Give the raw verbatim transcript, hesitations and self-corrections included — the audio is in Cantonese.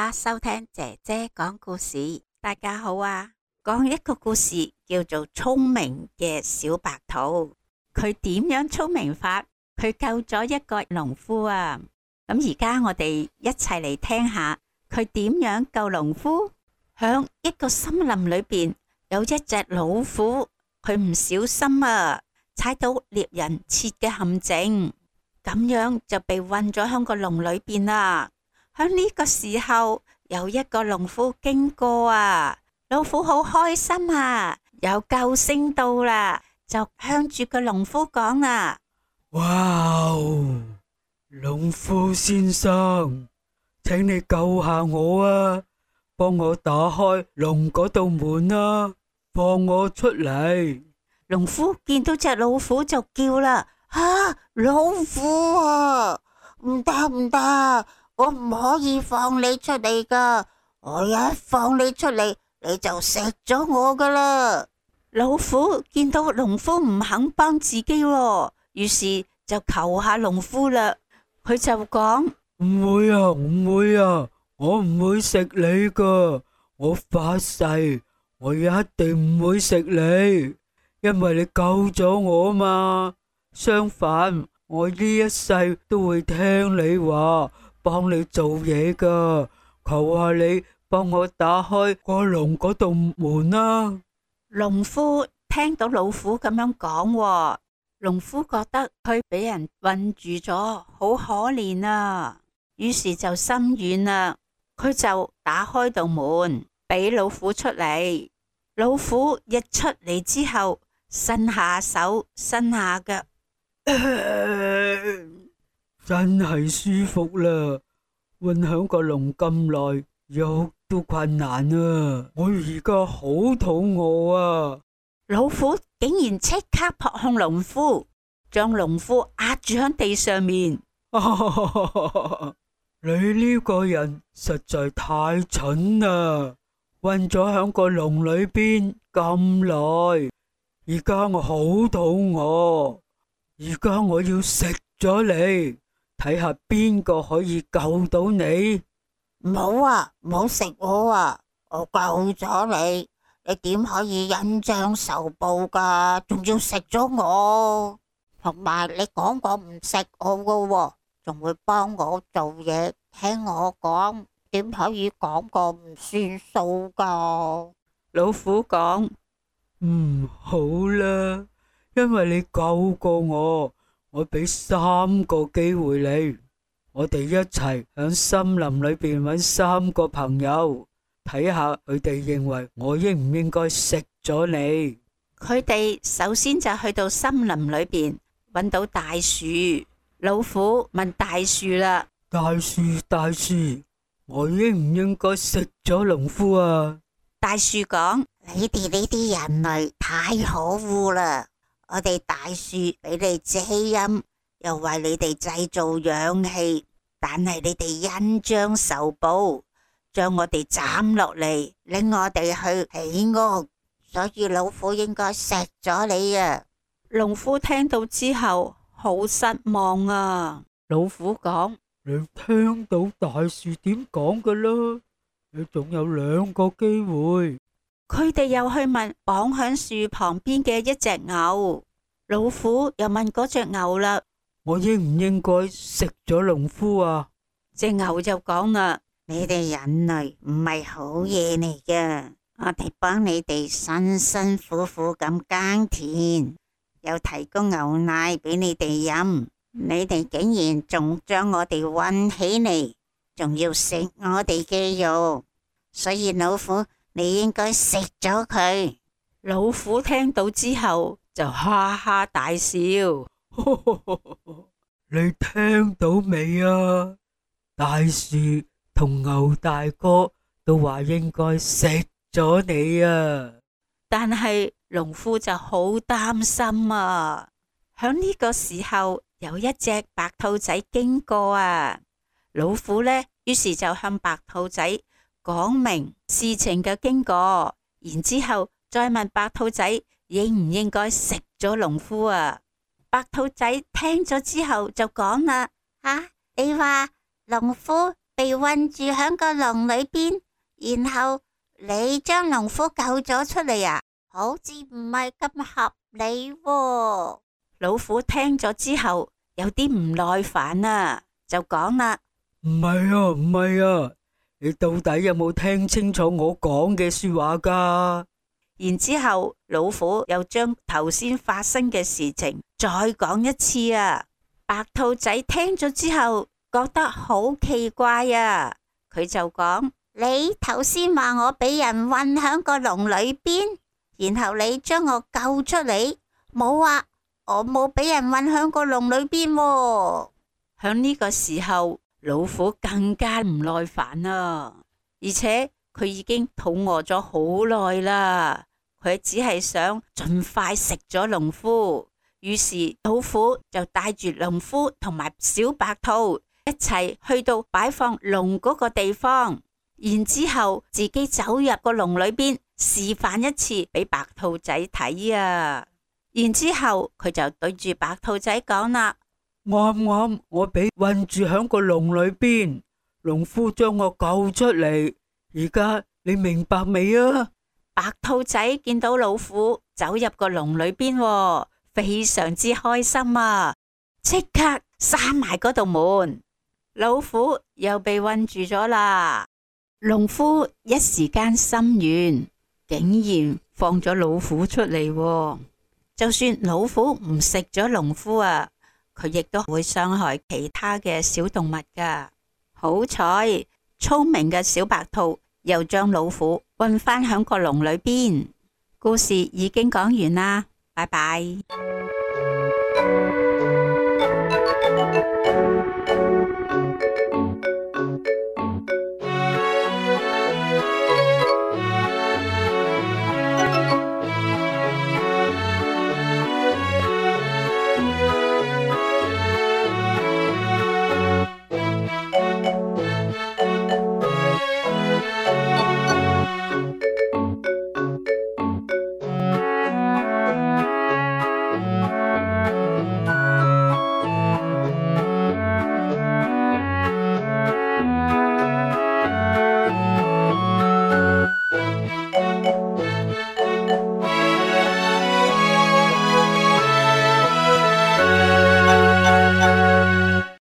家收聽姐姐講故事。大家好啊，講一個故事叫做聰明嘅小白兔。佢點樣聰明法？佢救咗一個農夫啊！咁而家我哋一齊嚟聽下佢點樣救農夫。響一個森林裏邊有一隻老虎，佢唔小心啊踩到獵人設嘅陷阱，咁樣就被困咗響個籠裏邊啦。響呢個時候有一個農夫經過啊，老虎好開心啊，有救星到啦，就向住個農夫講啦： 哇，農夫先生，請你救下我啊，幫我打開籠嗰道門啊，放我出嚟。 農夫見到隻老虎就叫啦：啊，老虎啊，唔得唔得，我唔可以放你出嚟噶，我一放你出嚟，你就食咗我噶啦。老虎見到農夫唔肯幫自己喎，於是就求下農夫啦。佢就講： 唔會啊，唔會啊，我唔會食你噶，我發誓，我一定唔會食你，因為你救咗我嘛。相反，我呢一世都會聽你話，幫你做嘢噶，求下你幫我打開個籠嗰道門啦。 農夫聽到老虎咁樣講，農夫覺得佢俾人困住咗，好可憐啊，於是就心軟啦，佢就打開道門俾老虎出嚟。老虎一出嚟之後，伸下手，伸下腳， 真係舒服啦！困響個籠咁耐，喐都困難啊！我而家好肚餓啊！ 老虎竟然即刻撲向農夫，將農夫壓住喺地上面。 你呢個人實在太蠢啦！困咗響個籠裏邊咁耐，而家我好肚餓，而家我要食咗你，睇下邊個可以救到你。 唔好啊，唔好食我啊！我救咗你，你點可以恩將仇報噶？仲要食咗我，同埋你講過唔食我噶，仲會幫我做嘢，聽我講，點可以講過唔算數噶？老虎講： 嗯，好啦，因為你救過我，我俾三個機會你。我哋一齊喺森林裏邊揾三個朋友，睇下佢哋認為我應唔應該食咗你。 佢哋首先就去到森林裏邊揾到大樹，老虎問大樹啦： 大樹，大樹，我應唔應該食咗農夫啊？ 大樹講：你哋呢啲人類太可惡啦！我哋大樹俾你遮陰，又為你哋製造氧氣，但係你哋恩將仇報，將我哋斬落嚟，拎我哋去起屋，所以老虎應該食咗你啊！農夫聽到之後好失望啊！老虎講： 你聽到大樹點講㗎啦？你仲有兩個機會。 佢哋又去問綁喺樹旁邊嘅一隻牛，老虎又問嗰隻牛啦： 我應唔應該食咗農夫啊？ 隻牛就講啦：你哋人類唔係好嘢嚟㗎，我哋幫你哋辛辛苦苦咁耕田，又提供牛奶俾你哋飲，你哋竟然仲將我哋困起嚟，仲要食我哋嘅肉，所以老虎，你應該食咗佢。老虎聽到之後就哈哈大笑。 你聽到未啊？大樹同牛大哥都話應該食咗你啊！ 但係農夫就好擔心啊。響呢個時候有一隻白兔仔經過啊，老虎呢，於是就向白兔仔講明事情嘅經過，然之後再問白兔仔應唔應該食咗農夫啊。白兔仔聽咗之後就講啦：啊，你話農夫被困住喺個籠裏邊，然後你將農夫救咗出嚟啊？好似唔係咁合理喎。老虎聽咗之後有啲唔耐煩啊，就講啦： 唔係啊，唔係啊，你到底有冇聽清楚我講嘅說話噶？ 然之後老虎又將頭先發生嘅事情再講一次啊。白兔仔聽咗之後覺得好奇怪啊，佢就講：你頭先話我俾人困響個籠裏邊，然後你將我救出嚟，冇啊，我冇俾人困響個籠裏邊喎。響呢個時候，老虎更加唔耐煩啦，而且佢已經肚餓咗好耐啦，佢只係想盡快食咗農夫。於是老虎就帶住農夫同埋小白兔一齊去到擺放籠嗰個地方，然之後自己走入個籠裏邊示範一次俾白兔仔睇啊。然之後佢就對住白兔仔講啦： 啱啱我俾困住響個籠裏邊，農夫將我救出嚟，而家你明白未啊？ 白兔仔見到老虎走入個籠裏邊喎，非常之開心啊！即刻閂埋嗰道門，老虎又被困住咗啦。農夫一時間心軟，竟然放咗老虎出嚟喎。就算老虎唔食咗農夫啊，佢亦都會傷害其他嘅小動物噶。好彩，聰明嘅小白兔又將老虎困返響個籠裏邊。故事已經講完啦，拜拜。